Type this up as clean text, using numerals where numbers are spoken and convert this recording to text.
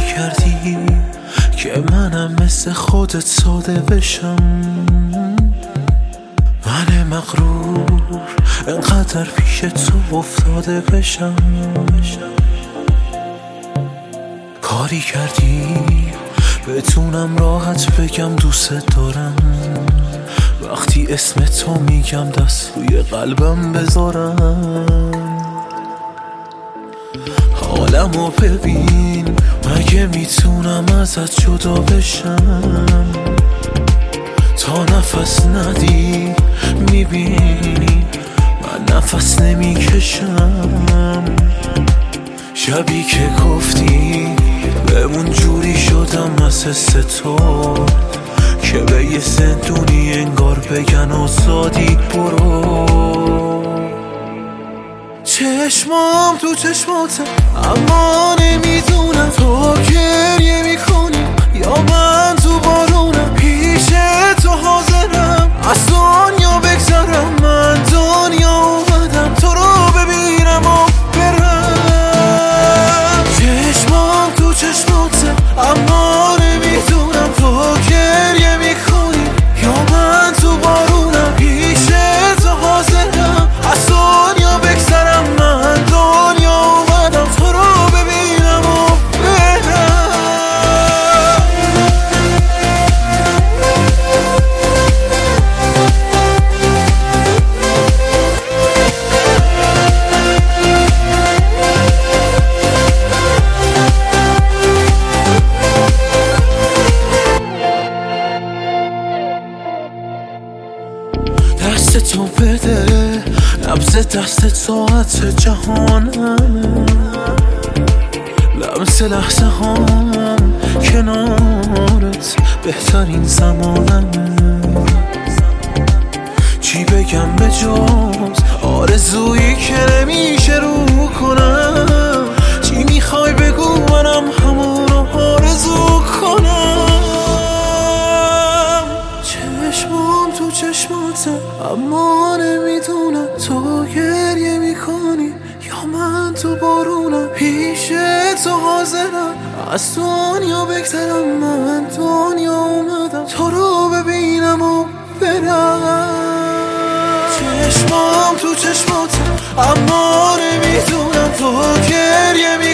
کردی که منم مثل خودت ساده بشم. من مغرور انقدر پیش تو افتاده بشم. کاری کردی بتونم راحت بگم دوست دارم. وقتی اسم تو میگم دست روی قلبم بذارم. حالمو ببین، مگه میتونم ازت جدا بشم؟ تا نفس ندی میبینی من نفس نمیکشم. شبی که گفتی بمون جوری شدم از حس تو که به یه زندونی انگار بگن آزادی برو. چشمام تو چشماته اما نمیدونم تو گریه میکنی یا من تو بارونم. پیش تو حاضرم از دنیا بگذرم. من دنیا اومدم تو رو ببینم و برم. چشمام تو چشماته اما نمیدونم تو گریه میکنی یا من تو بارونم. پیش تو حاضرم از دنیا بگذرم. من دنیا اومدم تو رو ببینم و برم. دست تو بده، نبض دست ساعت جهانم. لمس لحظه هام کنارت بهترین زمانم. چی بگم به جز آرزویی که نمیشه رو کنم؟ چی میخوای بگو منم همونو آرزو کنم؟ چشمام تو چشماته اما نمیدونم تو گریه میکنی یا من تو بارونم. پیش تو حاضرم از دنیا بگذرم. من دنیا اومدم تو رو ببینم و برم. چشمام تو چشماته اما نمیدونم تو گریه